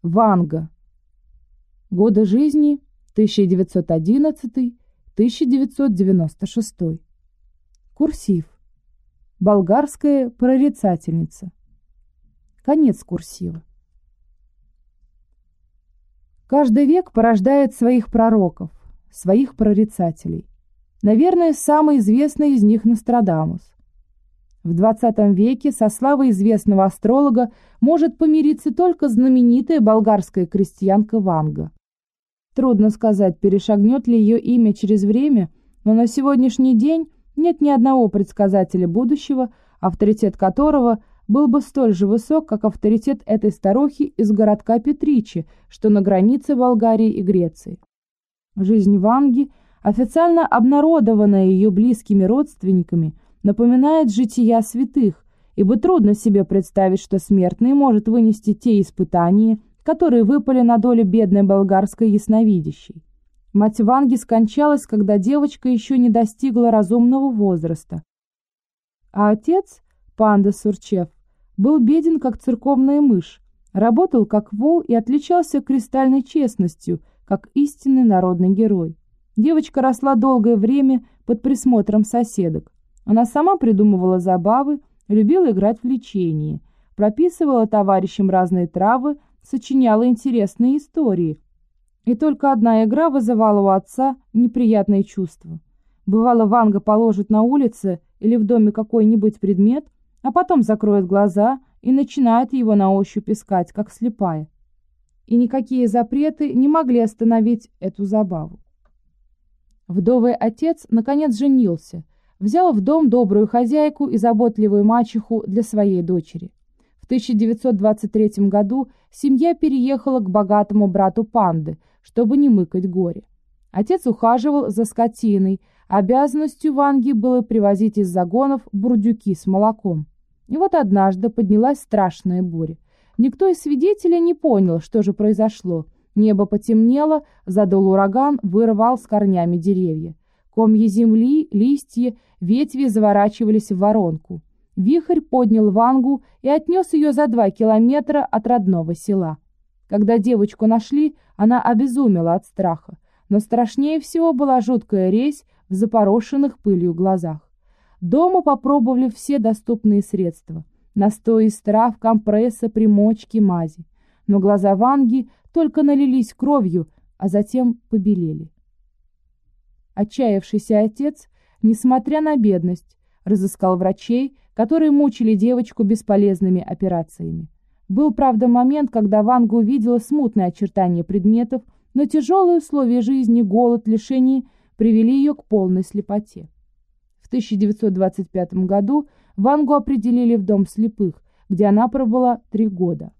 Ванга. Годы жизни 1911-1996. Курсив. Болгарская прорицательница. Конец курсива. Каждый век порождает своих пророков, своих прорицателей. Наверное, самый известный из них Нострадамус. В XX веке со славой известного астролога может помириться только знаменитая болгарская крестьянка Ванга. Трудно сказать, перешагнет ли ее имя через время, но на сегодняшний день нет ни одного предсказателя будущего, авторитет которого был бы столь же высок, как авторитет этой старухи из городка Петричи, что на границе Болгарии и Греции. Жизнь Ванги, официально обнародованная ее близкими родственниками, напоминает жития святых, ибо трудно себе представить, что смертный может вынести те испытания, которые выпали на долю бедной болгарской ясновидящей. Мать Ванги скончалась, когда девочка еще не достигла разумного возраста. А отец, Панда Сурчев, был беден, как церковная мышь, работал как вол и отличался кристальной честностью, как истинный народный герой. Девочка росла долгое время под присмотром соседок. Она сама придумывала забавы, любила играть в лечении, прописывала товарищам разные травы, сочиняла интересные истории. И только одна игра вызывала у отца неприятные чувства. Бывало, Ванга положит на улице или в доме какой-нибудь предмет, а потом закроет глаза и начинает его на ощупь искать, как слепая. И никакие запреты не могли остановить эту забаву. Вдовый отец наконец женился, взял в дом добрую хозяйку и заботливую мачеху для своей дочери. В 1923 году семья переехала к богатому брату Панды, чтобы не мыкать горе. Отец ухаживал за скотиной, обязанностью Ванги было привозить из загонов бурдюки с молоком. И вот однажды поднялась страшная буря. Никто из свидетелей не понял, что же произошло. Небо потемнело, задул ураган, вырвал с корнями деревья. Комья земли, листья, ветви заворачивались в воронку. Вихрь поднял Вангу и отнес ее за 2 километра от родного села. Когда девочку нашли, она обезумела от страха, но страшнее всего была жуткая резь в запорошенных пылью глазах. Дома попробовали все доступные средства: настой из трав, компрессы, примочки, мази. Но глаза Ванги только налились кровью, а затем побелели. Отчаявшийся отец, несмотря на бедность, разыскал врачей, которые мучили девочку бесполезными операциями. Был, правда, момент, когда Ванга увидела смутные очертания предметов, но тяжелые условия жизни, голод, лишения привели ее к полной слепоте. В 1925 году Вангу определили в дом слепых, где она пробыла 3 года.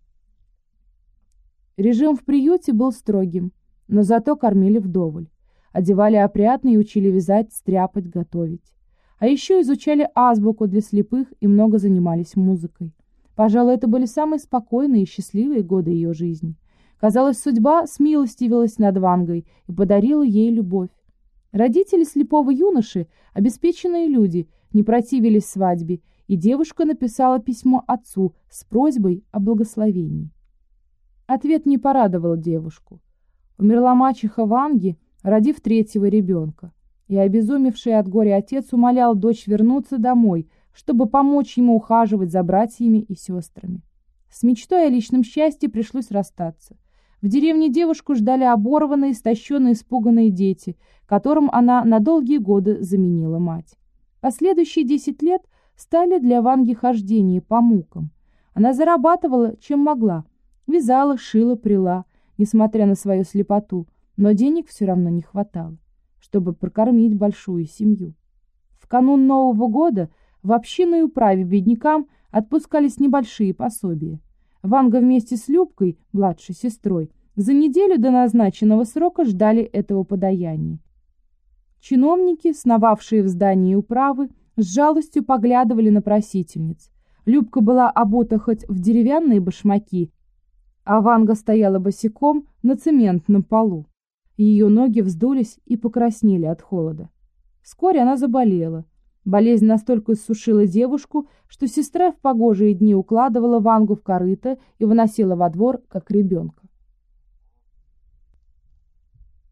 Режим в приюте был строгим, но зато кормили вдоволь. Одевали опрятно и учили вязать, стряпать, готовить. А еще изучали азбуку для слепых и много занимались музыкой. Пожалуй, это были самые спокойные и счастливые годы ее жизни. Казалось, судьба смилостивилась над Вангой и подарила ей любовь. Родители слепого юноши, обеспеченные люди, не противились свадьбе, и девушка написала письмо отцу с просьбой о благословении. Ответ не порадовал девушку. Умерла мачеха Ванги, родив 3-го ребенка, и обезумевший от горя отец умолял дочь вернуться домой, чтобы помочь ему ухаживать за братьями и сестрами. С мечтой о личном счастье пришлось расстаться. В деревне девушку ждали оборванные, истощенные, испуганные дети, которым она на долгие годы заменила мать. Последующие 10 лет стали для Ванги хождение по мукам. Она зарабатывала, чем могла. Вязала, шила, пряла, несмотря на свою слепоту, но денег все равно не хватало, чтобы прокормить большую семью. В канун Нового года в общинной управе беднякам отпускались небольшие пособия. Ванга вместе с Любкой, младшей сестрой, за неделю до назначенного срока ждали этого подаяния. Чиновники, сновавшие в здании управы, с жалостью поглядывали на просительниц. Любка была обута хоть в деревянные башмаки, а Ванга стояла босиком на цементном полу. Ее ноги вздулись и покраснели от холода. Вскоре она заболела. Болезнь настолько иссушила девушку, что сестра в погожие дни укладывала Вангу в корыто и выносила во двор, как ребенка.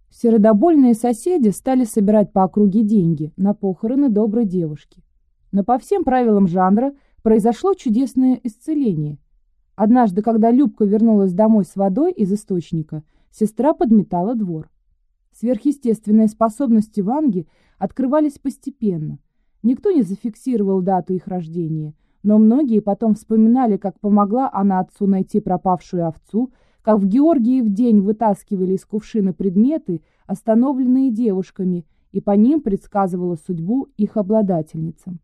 Сердобольные соседи стали собирать по округе деньги на похороны доброй девушки. Но по всем правилам жанра произошло чудесное исцеление. Однажды, когда Любка вернулась домой с водой из источника, сестра подметала двор. Сверхъестественные способности Ванги открывались постепенно. Никто не зафиксировал дату их рождения, но многие потом вспоминали, как помогла она отцу найти пропавшую овцу, как в Георгиев день вытаскивали из кувшина предметы, остановленные девушками, и по ним предсказывала судьбу их обладательницам.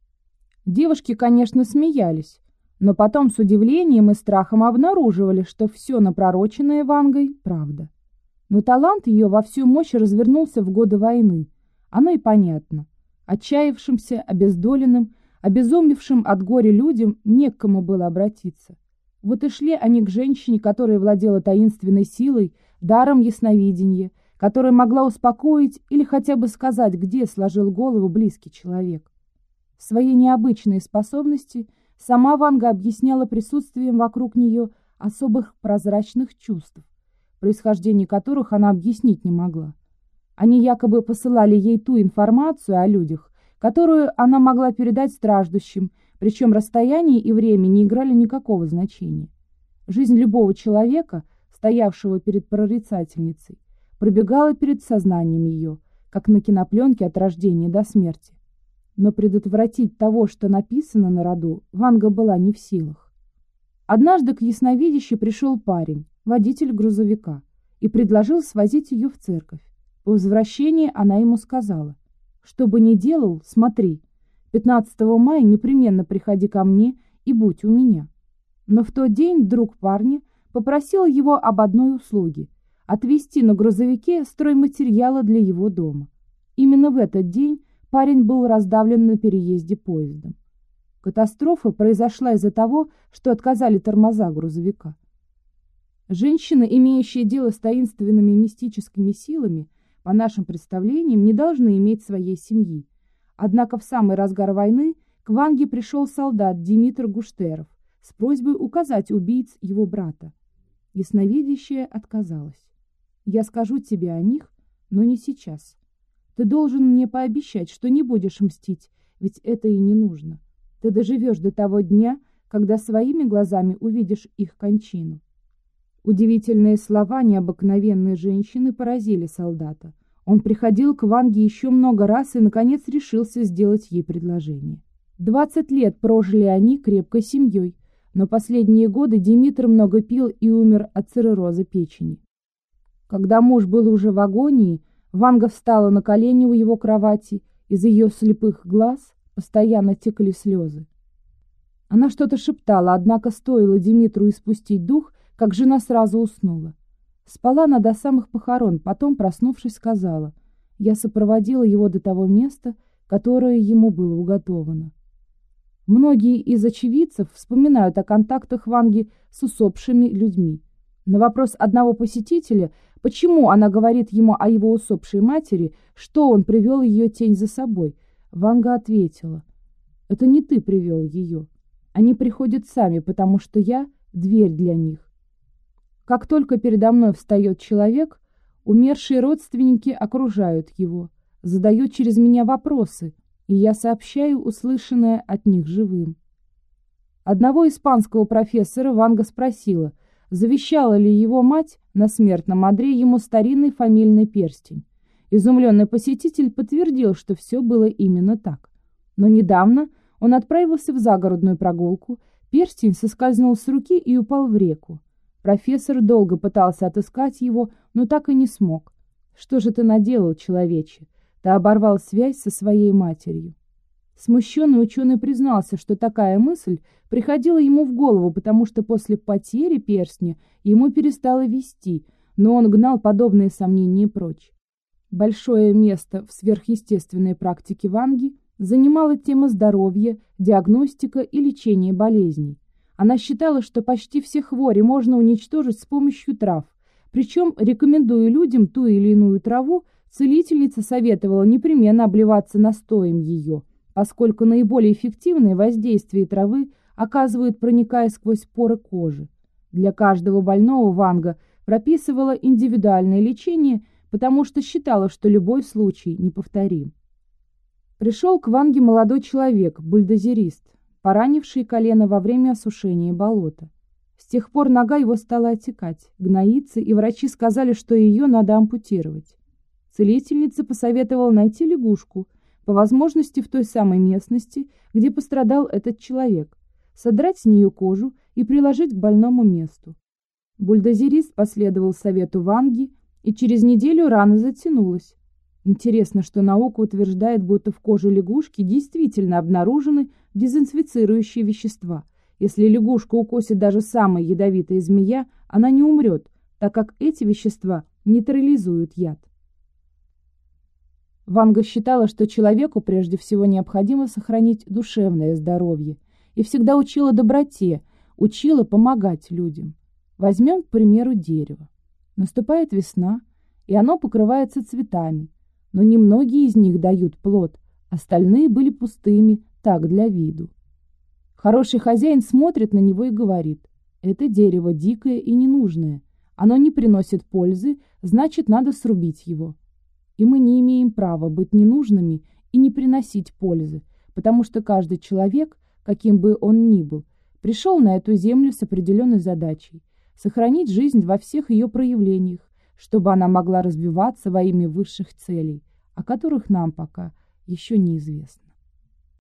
Девушки, конечно, смеялись, но потом с удивлением и страхом обнаруживали, что все напророченное Вангой – правда. Но талант ее во всю мощь развернулся в годы войны. Оно и понятно. Отчаявшимся, обездоленным, обезумевшим от горя людям не к кому было обратиться. Вот и шли они к женщине, которая владела таинственной силой, даром ясновидения, которая могла успокоить или хотя бы сказать, где сложил голову близкий человек. Свои необычные способности сама Ванга объясняла присутствием вокруг нее особых прозрачных чувств, происхождение которых она объяснить не могла. Они якобы посылали ей ту информацию о людях, которую она могла передать страждущим, причем расстояние и время не играли никакого значения. Жизнь любого человека, стоявшего перед прорицательницей, пробегала перед сознанием ее, как на кинопленке от рождения до смерти. Но предотвратить того, что написано на роду, Ванга была не в силах. Однажды к ясновидящей пришел парень, водитель грузовика, и предложил свозить ее в церковь. По возвращении она ему сказала: «Что бы ни делал, смотри, 15 мая непременно приходи ко мне и будь у меня». Но в тот день друг парня попросил его об одной услуге – отвезти на грузовике стройматериалы для его дома. Именно в этот день парень был раздавлен на переезде поездом. Катастрофа произошла из-за того, что отказали тормоза грузовика. Женщины, имеющие дело с таинственными мистическими силами, по нашим представлениям, не должны иметь своей семьи. Однако в самый разгар войны к Ванге пришел солдат Димитр Гуштеров с просьбой указать убийц его брата. Ясновидящая отказалась. «Я скажу тебе о них, но не сейчас. Ты должен мне пообещать, что не будешь мстить, ведь это и не нужно. Ты доживешь до того дня, когда своими глазами увидишь их кончину». Удивительные слова необыкновенной женщины поразили солдата. Он приходил к Ванге еще много раз и, наконец, решился сделать ей предложение. 20 лет прожили они крепкой семьей, но последние годы Димитр много пил и умер от цирроза печени. Когда муж был уже в агонии, Ванга встала на колени у его кровати, из ее слепых глаз постоянно текли слезы. Она что-то шептала, однако стоило Димитру испустить дух, как жена сразу уснула. Спала она до самых похорон, потом, проснувшись, сказала: «Я сопроводила его до того места, которое ему было уготовано». Многие из очевидцев вспоминают о контактах Ванги с усопшими людьми. На вопрос одного посетителя, почему она говорит ему о его усопшей матери, что он привел ее тень за собой, Ванга ответила: «Это не ты привел ее. Они приходят сами, потому что я – дверь для них». Как только передо мной встает человек, умершие родственники окружают его, задают через меня вопросы, и я сообщаю услышанное от них живым. Одного испанского профессора Ванга спросила, завещала ли его мать на смертном одре ему старинный фамильный перстень. Изумленный посетитель подтвердил, что все было именно так. Но недавно он отправился в загородную прогулку, перстень соскользнул с руки и упал в реку. Профессор долго пытался отыскать его, но так и не смог. «Что же ты наделал, человече? Ты оборвал связь со своей матерью». Смущенный ученый признался, что такая мысль приходила ему в голову, потому что после потери перстня ему перестало вести, но он гнал подобные сомнения прочь. Большое место в сверхъестественной практике Ванги занимала тема здоровья, диагностика и лечения болезней. Она считала, что почти все хвори можно уничтожить с помощью трав, причем, рекомендуя людям ту или иную траву, целительница советовала непременно обливаться настоем ее, поскольку наиболее эффективное воздействие травы оказывают, проникая сквозь поры кожи. Для каждого больного Ванга прописывала индивидуальное лечение, потому что считала, что любой случай неповторим. Пришел к Ванге молодой человек, бульдозерист, поранивший колено во время осушения болота. С тех пор нога его стала отекать, гноиться, и врачи сказали, что ее надо ампутировать. Целительница посоветовала найти лягушку, по возможности в той самой местности, где пострадал этот человек, содрать с нее кожу и приложить к больному месту. Бульдозерист последовал совету Ванги, и через неделю рана затянулась. Интересно, что наука утверждает, будто в коже лягушки действительно обнаружены дезинфицирующие вещества. Если лягушку укусит даже самая ядовитая змея, она не умрет, так как эти вещества нейтрализуют яд. Ванга считала, что человеку прежде всего необходимо сохранить душевное здоровье, и всегда учила доброте, учила помогать людям. Возьмем, к примеру, дерево. Наступает весна, и оно покрывается цветами, но немногие из них дают плод, остальные были пустыми, так для виду. Хороший хозяин смотрит на него и говорит: это дерево дикое и ненужное, оно не приносит пользы, значит, надо срубить его. И мы не имеем права быть ненужными и не приносить пользы, потому что каждый человек, каким бы он ни был, пришел на эту землю с определенной задачей – сохранить жизнь во всех ее проявлениях, чтобы она могла развиваться во имя высших целей, о которых нам пока еще неизвестно.